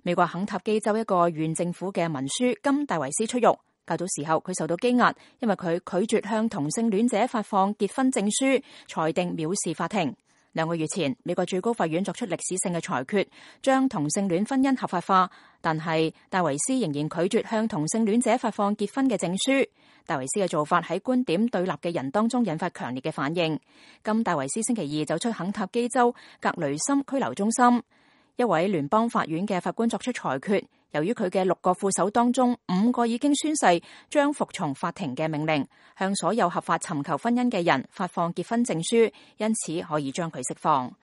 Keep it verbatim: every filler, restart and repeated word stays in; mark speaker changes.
Speaker 1: 美國肯塔基州一個縣政府嘅文書金戴維斯出獄，較早時候佢受到羈押，因為佢拒絕向同性戀者發放結婚證書，裁定藐視法庭。兩個月前，美國最高法院作出歷史性嘅裁決，將同性戀婚姻合法化，但係戴維斯仍然拒絕向同性戀者發放結婚嘅證書。戴維斯嘅做法喺觀點對立嘅人當中引發強烈嘅反應。金戴維斯星期二走出肯塔基州格雷森拘留中心。一位聯邦法院嘅法官作出裁決，由於佢嘅六個副手當中五個已經宣誓將服從法庭嘅命令，向所有合法尋求婚姻嘅人發放結婚證書，因此可以將佢釋放。